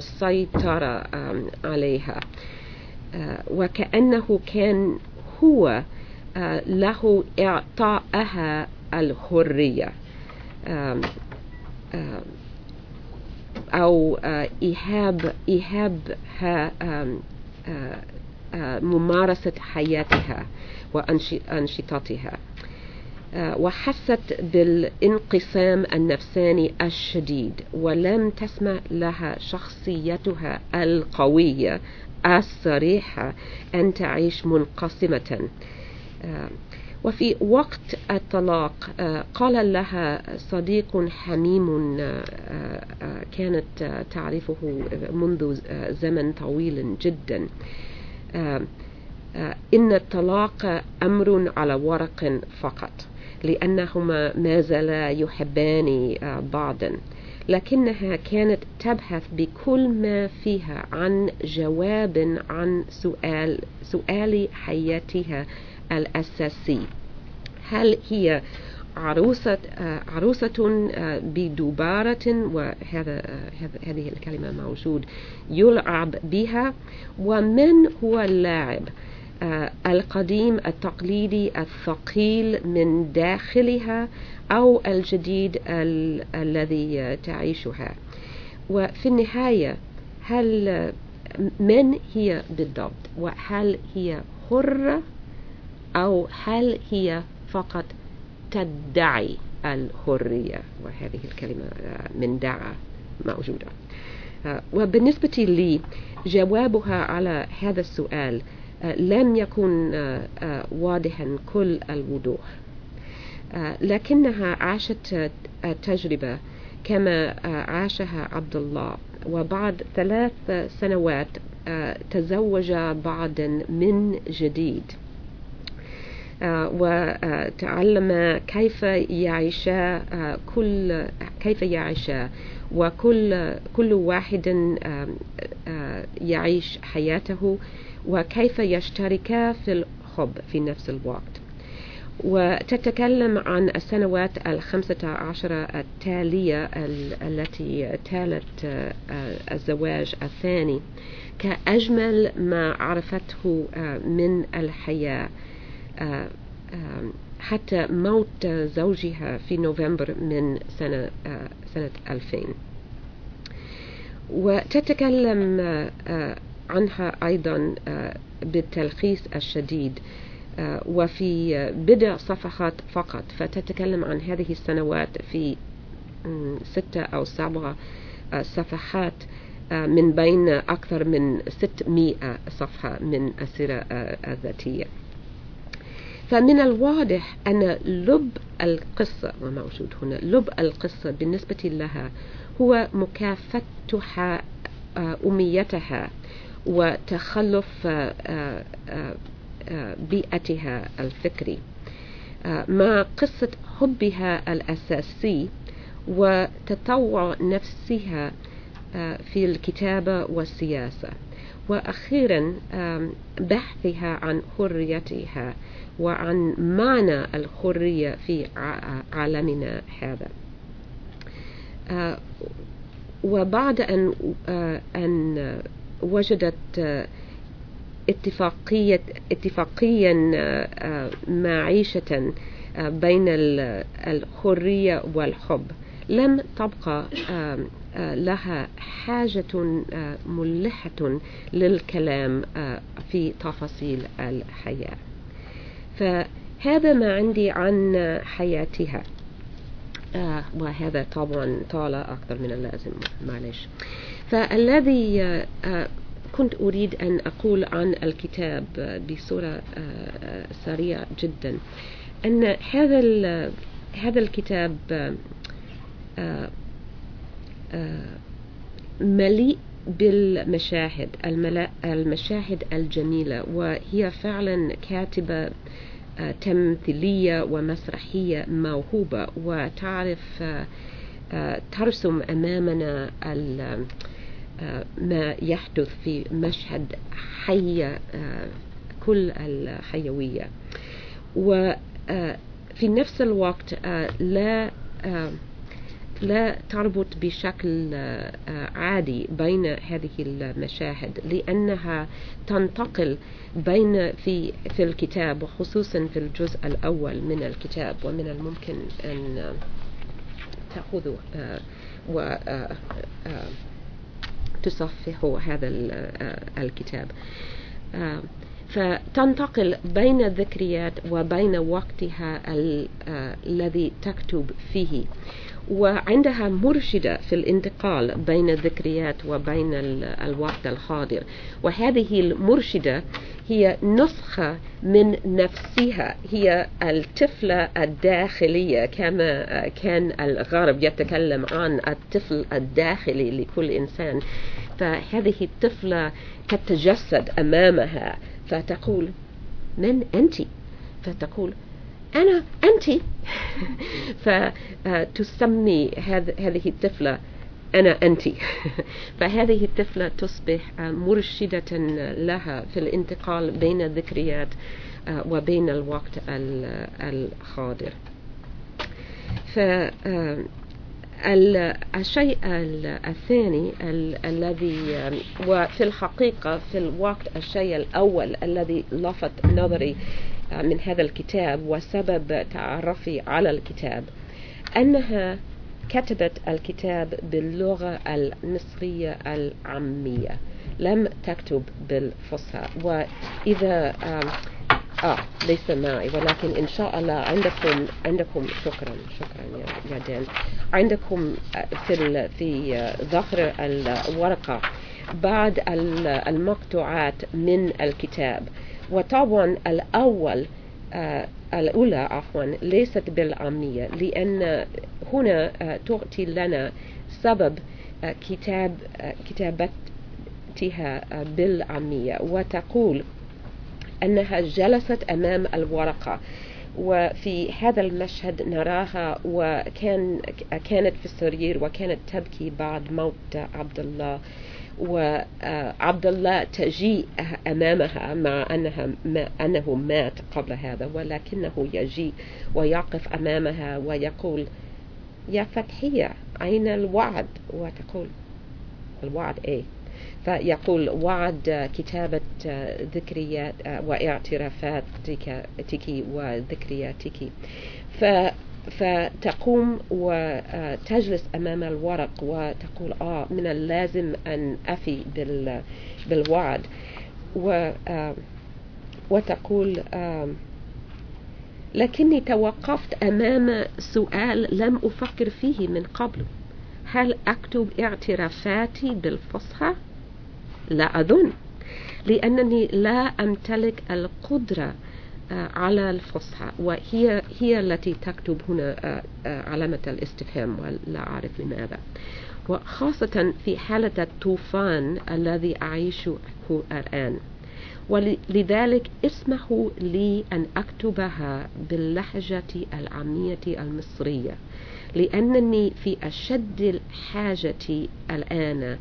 السيطرة عليها، وكأنه كان هو له إعطائها الحرية أو إيهابها ممارسة حياتها وأنشطتها، وحست بالانقسام النفساني الشديد، ولم تسمح لها شخصيتها القوية الصريحة أن تعيش منقسمة. وفي وقت الطلاق قال لها صديق حميم كانت تعرفه منذ زمن طويل جدا إن الطلاق أمر على ورق فقط، لأنهما ما زالا يحبان بعضا، لكنها كانت تبحث بكل ما فيها عن جواب عن سؤال حياتها الأساسي: هل هي عروسة بدبارة، هذه الكلمة موجود يلعب بها، ومن هو اللاعب القديم التقليدي الثقيل من داخلها أو الجديد الذي تعيشها؟ وفي النهاية من هي بالضبط؟ وهل هي حرة أو هل هي فقط تدعي الحرية؟ وهذه الكلمة من دعا موجودة. وبالنسبة لي جوابها على هذا السؤال لم يكن واضحا كل الوضوح، لكنها عاشت تجربة كما عاشها عبد الله، وبعد 3 سنوات تزوج بعضا من جديد، وتعلم كيف يعيشا وكل واحد يعيش حياته، وكيف يشتركا في الحب في نفس الوقت. وتتكلم عن السنوات 15 التالية التي تالت الزواج الثاني كأجمل ما عرفته من الحياة، حتى موت زوجها في نوفمبر من سنة 2000. وتتكلم عنها أيضا بالتلخيص الشديد وفي بضع صفحات فقط، فتتكلم عن هذه السنوات في 6 أو 7 صفحات من بين أكثر من 600 صفحة من السيرة الذاتية. فمن الواضح أن لب القصة وموجود هنا، لب القصة بالنسبة لها هو مكافحتها أميتها وتخلف بيئتها الفكري مع قصة حبها الأساسي وتطوع نفسها في الكتابة والسياسة، وأخيرا بحثها عن حريتها وعن معنى الحرية في عالمنا هذا. وبعد أن وجدت اتفاقيا معيشة بين الحرية والحب، لم تبقى لها حاجة ملحة للكلام في تفاصيل الحياة. فهذا ما عندي عن حياتها، وهذا طبعا طال أكثر من اللازم، معلش. فالذي كنت أريد أن أقول عن الكتاب بصورة سريعة جدا أن هذا الكتاب مليء بالمشاهد المشاهد الجميلة، وهي فعلا كاتبة تمثيلية ومسرحية موهوبة، وتعرف ترسم أمامنا ما يحدث في مشهد حي كل الحيوية، وفي نفس الوقت لا لا تربط بشكل عادي بين هذه المشاهد، لأنها تنتقل في الكتاب، وخصوصا في الجزء الأول من الكتاب. ومن الممكن أن تأخذوا وتصفحوا هذا الكتاب. فتنتقل بين الذكريات وبين وقتها الذي تكتب فيه، وعندها مرشدة في الانتقال بين الذكريات وبين الوقت الحاضر. وهذه المرشدة هي نسخة من نفسها، هي الطفلة الداخلية، كما كان الغرب يتكلم عن الطفل الداخلي لكل إنسان. فهذه الطفلة تتجسد أمامها، فتقول: من أنت؟ فتقول: أنا أنت. فتسمي هذه الطفلة أنا أنت. فهذه الطفلة تصبح مرشدة لها في الانتقال بين الذكريات وبين الوقت الحاضر. الشيء الثاني الذي، وفي الحقيقة في الوقت الشيء الأول الذي لفت نظري من هذا الكتاب وسبب تعرفي على الكتاب، أنها كتبت الكتاب باللغة المصرية العامية، لم تكتب بالفصحى. وإذا ليس معي، ولكن إن شاء الله عندكم شكرا يا دان، عندكم في ظهر الورقة بعض المقطوعات من الكتاب. وطبعا الأولى ليست بالعامية، لأن هنا تعطي لنا سبب كتابتها بالعامية، وتقول أنها جلست أمام الورقة، وفي هذا المشهد نراها كانت في السرير وكانت تبكي بعد موت عبد الله، وعبد الله تجيء أمامها مع أنه مات قبل هذا، ولكنه يجيء ويقف أمامها ويقول: يا فتحية، أين الوعد؟ وتقول: الوعد إيه؟ فيقول: وعد كتابة ذكريات واعترافاتك وذكرياتك. فتقوم وتجلس أمام الورق وتقول: من اللازم أن أفي بالوعد. وتقول: لكني توقفت أمام سؤال لم أفكر فيه من قبل، هل أكتب اعترافاتي بالفصحى؟ لا أظن، لأنني لا أمتلك القدرة على الفصحى. وهي التي تكتب هنا علامة الاستفهام، ولا أعرف لماذا، وخاصة في حالة الطوفان الذي أعيشه الآن. ولذلك اسمحوا لي أن أكتبها باللهجة العامية المصرية، لأنني في أشد الحاجة الآن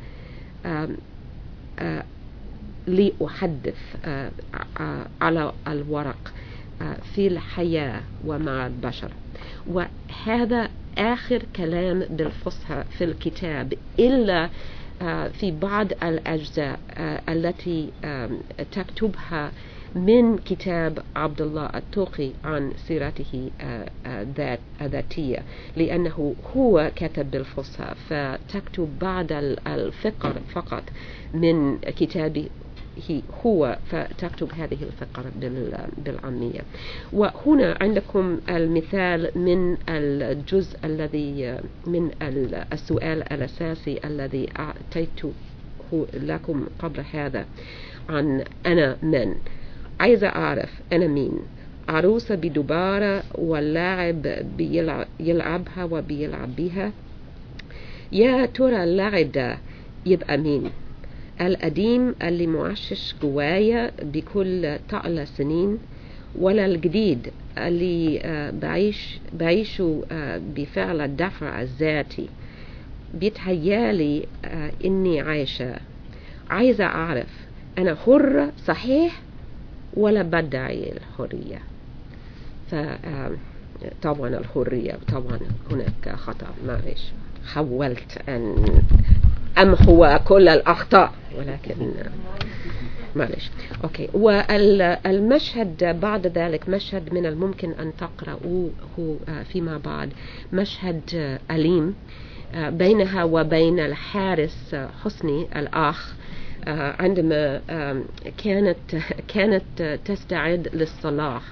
لأحدث على الورق في الحياة ومع البشر. وهذا آخر كلام بالفصحى في الكتاب، إلا في بعض الأجزاء التي تكتبها من كتاب عبد الله الطوقي عن سيرته الذاتية، لأنه هو كتب بالفصحى، فتكتب بعض الفقر فقط من كتابه هو، فتكتب هذه الفقرة بالعامية. وهنا عندكم المثال من الجزء الذي من السؤال الأساسي الذي أعطيته لكم قبل هذا عن أنا من. عايزة أعرف أنا مين. عروسة بدبارة واللاعب يلعبها وبيلعب بيها. يا ترى اللاعب ده يبقى مين؟ القديم اللي معشش جوايا بكل طقل سنين، ولا الجديد اللي بعيشه بفعل الدفع الذاتي؟ بيتهيالي إني عايزة أعرف أنا حرة صحيح ولا بدعي الحرية؟ فطبعا الحرية، طبعا هناك خطأ، معلش. حاولت أن أمحو كل الأخطاء، ولكن معلش. أوكي. والمشهد بعد ذلك مشهد من الممكن أن تقرأوه فيما بعد، مشهد أليم بينها وبين الحارس حسني الأخ، عندما كانت تستعد للصلاة،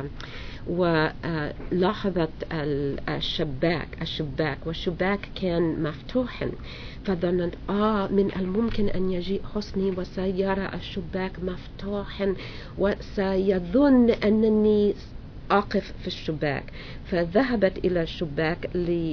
ولاحظت الشباك والشباك كان مفتوحا، فظنت من الممكن أن يجيء حسني وسيرى الشباك مفتوحا وسيظن أنني أقف في الشباك، فذهبت إلى الشباك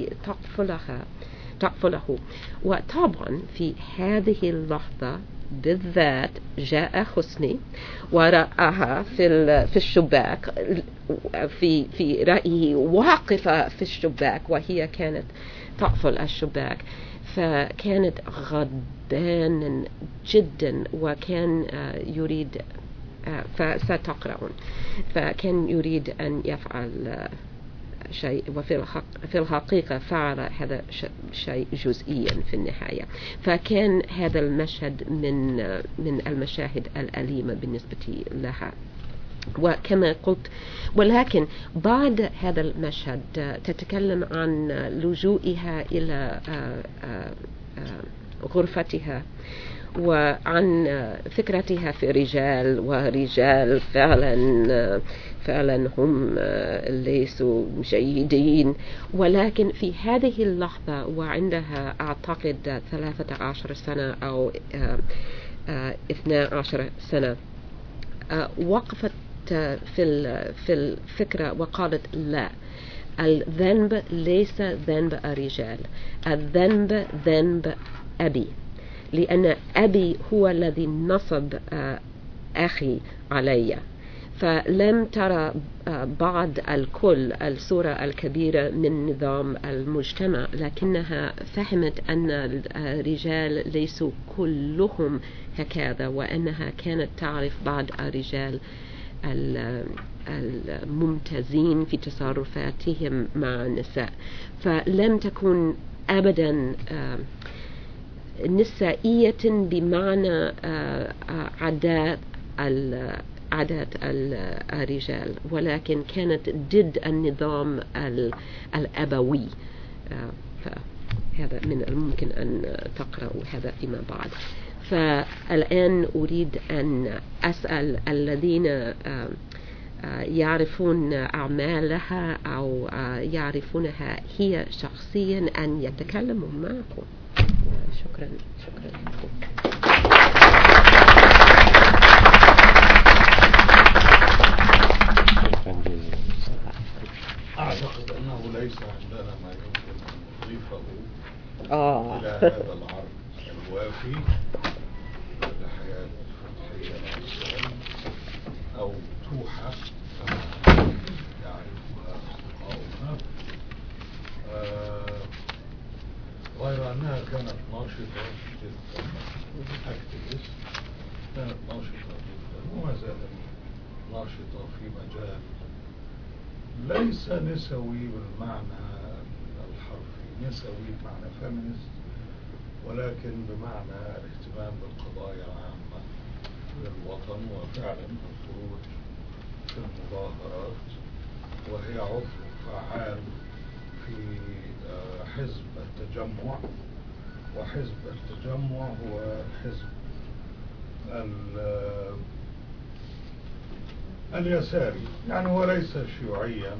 لتقفله. وطبعا في هذه اللحظة بالذات جاء حسني ورآها في الشباك، في رأيه واقفة في الشباك وهي كانت تقفل الشباك، فكانت غضبانا جدا، وكان يريد فستقرأون، فكان يريد أن يفعل شيء، وفي الحقيقة فعل هذا شيء جزئيا في النهاية. فكان هذا المشهد من المشاهد الأليمة بالنسبة لها. وكما قلت، ولكن بعد هذا المشهد تتكلم عن لجوئها إلى غرفتها، وعن فكرتها في رجال، ورجال فعلا هم ليسوا جيدين. ولكن في هذه اللحظة وعندها أعتقد 13 سنة أو 12 سنة، وقفت في الفكرة وقالت: لا، الذنب ليس ذنب الرجال، الذنب ذنب أبي، لأن أبي هو الذي نصب أخي علي. فلم ترى بعض الكل الصورة الكبيرة من نظام المجتمع، لكنها فهمت أن الرجال ليسوا كلهم هكذا، وأنها كانت تعرف بعض الرجال الممتازين في تصرفاتهم مع النساء، فلم تكن أبدا نسائية بمعنى عادات الرجال، ولكن كانت ضد النظام الأبوي. فهذا من الممكن أن تقرأوا هذا فيما بعد. فالآن أريد أن أسأل الذين يعرفون أعمالها أو يعرفونها هي شخصيا أن يتكلموا معكم. شكرا لكم. أعتقد أنه ليس عندنا ما يمكن أن نضيفه إلى هذا العرض الوافي لحياة فتحية الإنسان أو توحة يعرفها أصدقاؤنا، غير أنها كانت ناشطة جدا، أكتيفيست، كانت ناشطة جدا وما زالت ناشطة في مجال ليس نسوي بالمعنى الحرفي، نسوي بمعنى فيمينست، ولكن بمعنى الاهتمام بالقضايا العامة للوطن، وفعلا الخروج في المظاهرات، وهي عضو فعال في حزب التجمع. وحزب التجمع هو حزب اليساري، يعني هو ليس شيوعيا،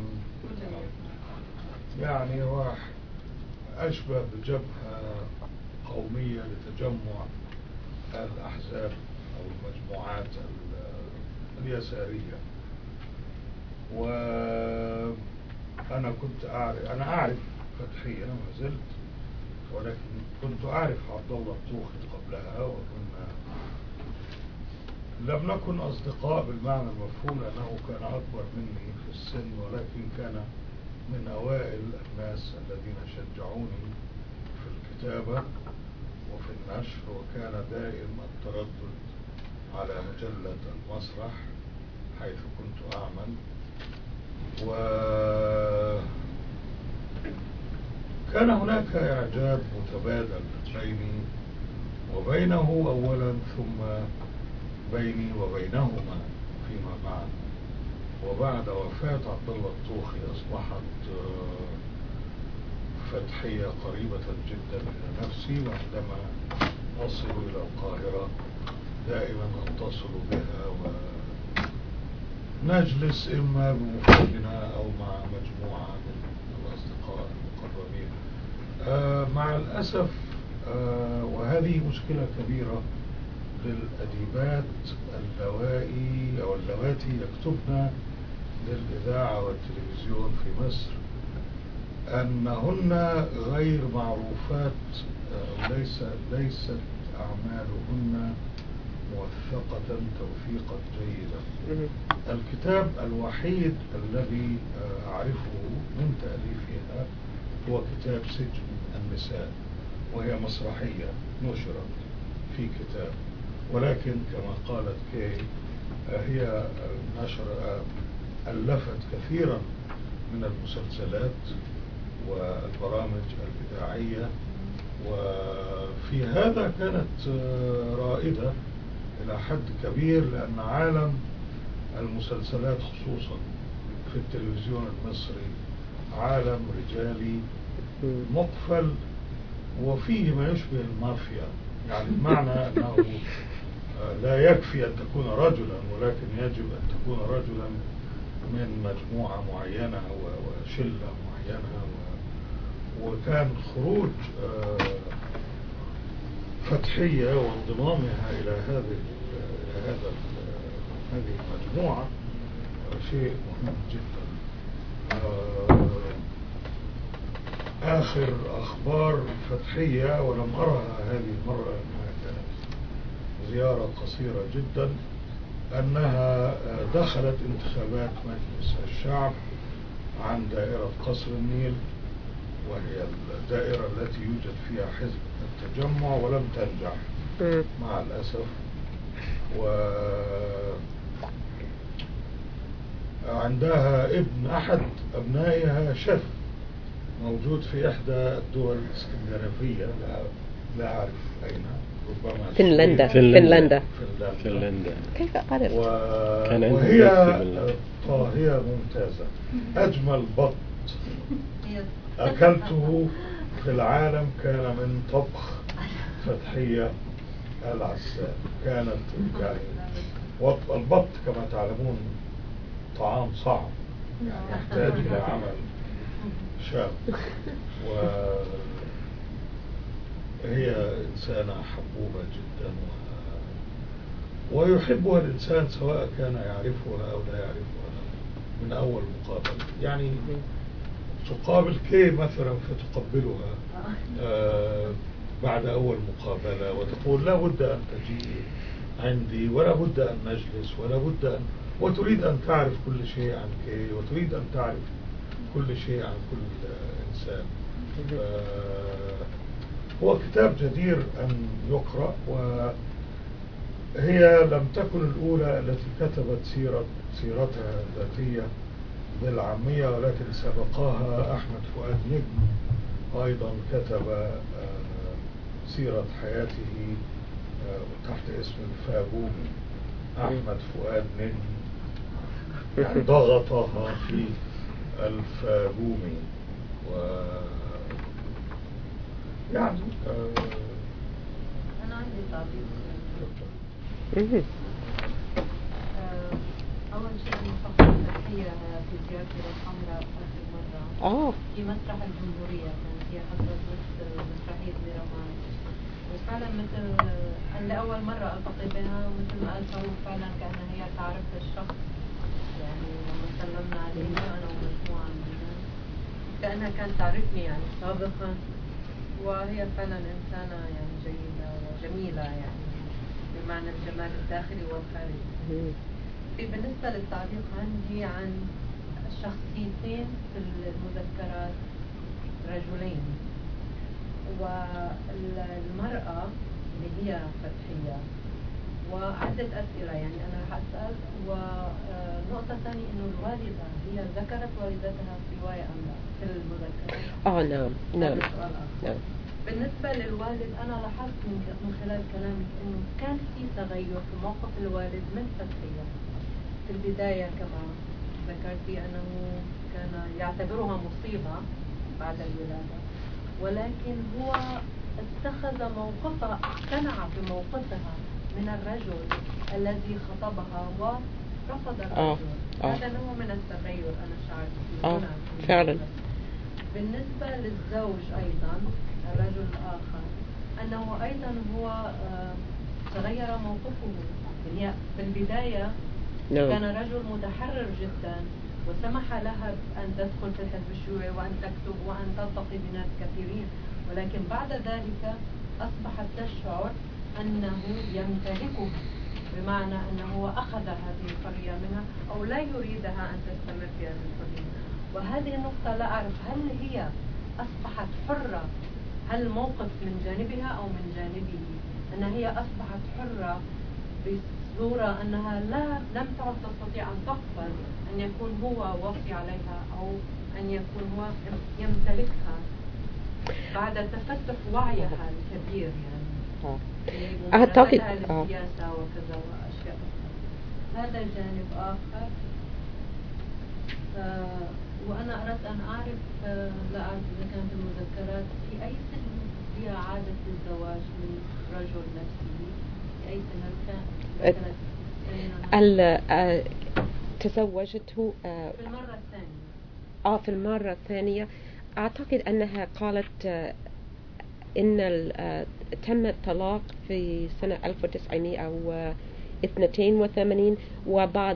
يعني هو أشبه بجبهة قومية لتجمع الأحزاب أو المجموعات اليسارية. وأنا أنا أعرف فتحية ما زلت، ولكن كنت أعرف عبد الله الطوخي قبلها، وكنا لم نكن أصدقاء بالمعنى المفهوم، لأنه كان أكبر مني في السن، ولكن كان من أوائل الناس الذين شجعوني في الكتابة وفي النشر، وكان دائم التردد على مجلة المسرح حيث كنت أعمل. وكان كان هناك إعجاب متبادل بيني وبينه أولا، ثم بيني وبينهما فيما بعد. وبعد وفاة عبد الله الطوخي أصبحت فتحية قريبة جدا إلى نفسي، وعندما أصل إلى القاهرة دائما أتصل بها ونجلس إما بمفردنا أو مع مجموعة من الأصدقاء المقربين. مع الأسف وهذه مشكلة كبيرة للأديبات اللوائي أو اللواتي يكتبن للإذاعة والتلفزيون في مصر، أنهن غير معروفات، ليست أعمالهن موثقة توثيقا جيدا. الكتاب الوحيد الذي أعرفه من تأليفها هو كتاب سجن النساء، وهي مسرحية نشرت في كتاب، ولكن كما قالت كي هي ألفت كثيرا من المسلسلات والبرامج الإذاعية، وفي هذا كانت رائدة إلى حد كبير، لأن عالم المسلسلات خصوصا في التلفزيون المصري عالم رجالي مقفل وفيه ما يشبه المافيا، يعني بمعنى أنه لا يكفي أن تكون رجلا، ولكن يجب أن تكون رجلا من مجموعة معينة وشلة معينة. وكان خروج فتحية وانضمامها إلى هذه المجموعة شيء مهم جدا. آخر أخبار فتحية، ولم أرها هذه المرة أنها كانت زيارة قصيرة جدا، أنها دخلت انتخابات مجلس الشعب عن دائرة قصر النيل، وهي الدائرة التي يوجد فيها حزب التجمع، ولم تنجح مع الأسف. وعندها ابن أحد أبنائها شيف موجود في إحدى الدول الاسكندنافية، لا أعرف أين، ربما فنلندا. كيف أعرف؟ وهي طاهية ممتازة. أجمل بط أكلته في العالم كان من طبخ فتحية العسال. كانت يعني البط كما تعلمون طعام صعب، يحتاج إلى عمل شاق، وهي إنسانة حبوبة جدا ويحبها الإنسان سواء كان يعرفها أو لا يعرفها من أول مقابلة. يعني تقابل كي مثلا فتقبلها بعد أول مقابلة وتقول لا بد أن تجي عندي، ولا بد أن نجلس، ولا بد أن، وتريد أن تعرف كل شيء عن كي، وتريد أن تعرف كل شيء عن كل إنسان. هو كتاب جدير أن يقرأ، وهي لم تكن الأولى التي كتبت سيرتها الذاتية بالعامية، ولكن سبقها أحمد فؤاد نجم أيضا كتب سيرة حياته تحت اسم الفاجومي. أحمد فؤاد نجم يعني ضغطها في الفاجومي. يعني أنا عندي تعليق. أول شيء نفقد فتحية في زيارتي للحمراء آخر مرة في مسرح الجمهورية، كانت هي حضرت مسرحية ميرمان، وفعلا مثل أن لأول مرة ألتقي بها، ومثل ما قالت هو فعلا كأنها هي تعرف الشخص، يعني لما سلمنا عليها أنا ومجموعة منها كأنها كانت تعرفني يعني سابقا، وهي فعلا إنسانة يعني جيدة وجميلة، يعني بمعنى الجمال الداخلي والخارجي. بالنسبة للتعليق عندي عن شخصيتين في المذكرات، رجلين، والمرأة اللي هي فتحية، وعلى عدة أسئلة يعني أنا رح أسأل. ونقطة ثانية إنه الوالدة هي ذكرت والدتها في رواية أم لا في المذكرة؟ نعم. بالنسبة للوالد أنا لاحظت من خلال كلامك إنه كان في تغير في موقف الوالد من فترة. في البداية كما ذكرتي أنه كان يعتبرها مصيبة بعد الولادة، ولكن هو اتخذ موقفها، اقتنع بموقفها من الرجل الذي خطبها ورفض الرجل. هذا نوع من التغير أنا شعرت فيه فعلا. بالنسبة للزوج أيضا الرجل الآخر أنه أيضا هو تغير موقفه. يعني في البداية كان رجل متحرر جدا وسمح لها أن تدخل في الحزب الشيوعي وأن تكتب وأن تلتقي بناس كثيرين، ولكن بعد ذلك أصبحت تشعر أنه يمتلكها، بمعنى أنه أخذ هذه الحرية منها أو لا يريدها أن تستمر في هذه الحرية. وهذه النقطة لا أعرف هل هي أصبحت حرة، هل الموقف من جانبها أو من جانبه، أن هي أصبحت حرة بصورة أنها لم تعد تستطيع أن تقبل أن يكون هو وصي عليها أو أن يكون هو يمتلكها بعد تفتح وعيها الكبير يعني أعتقد السياسة وكذا وأشياء. هذا جانب آخر. وأنا أردت أن أعرف، لا أعرف إذا كانت المذكرات في أي سن هي عادة الزواج من رجل نفسه، في أي سن كانت تزوجته في المرة الثانية. في المرة الثانية أعتقد أنها قالت إن تم الطلاق في سنة 1982 وبعد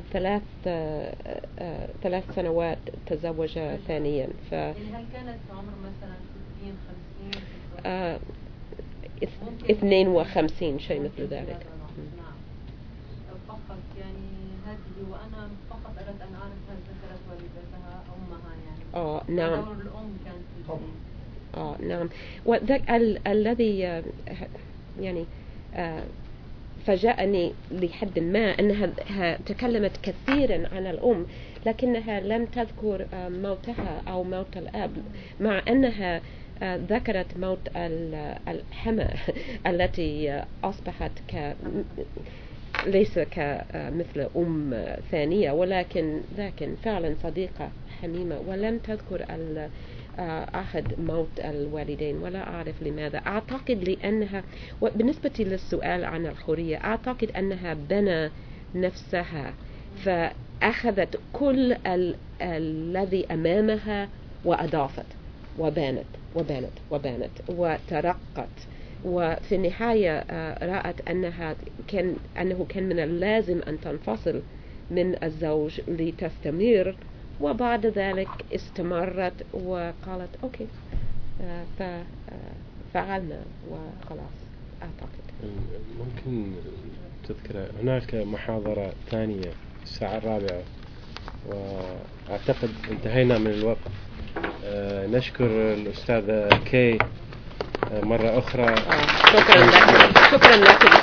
3 سنوات تزوج ثانيا. يعني هل كانت عمر مثلا 60 50 52 شيء مثل ذلك. نعم. فقط يعني هذه، وأنا فقط أردت أن أعرف هل ذكرت والدتها أمها يعني. نعم. دور الأم كان في نعم. وذاك الذي يعني فاجأني لحد ما أنها تكلمت كثيرا عن الأم، لكنها لم تذكر موتها أو موت الأب، مع أنها ذكرت موت الحمى التي أصبحت ليس كمثل أم ثانية، ولكن فعلا صديقة حميمة، ولم تذكر أحد موت الوالدين، ولا أعرف لماذا. أعتقد لأنها، وبالنسبة للسؤال عن الحرية، أعتقد أنها بنى نفسها فأخذت كل الذي أمامها وأضافت وبانت وترقت، وفي النهاية رأت أنه كان من اللازم أن تنفصل من الزوج لتستمر، وبعد ذلك استمرت وقالت أوكي، فعلنا وخلاص. أعتقد ممكن تذكر هناك محاضرة ثانية الساعة 4، وأعتقد انتهينا من الوقت. نشكر الأستاذة كي مرة أخرى. شكرا لك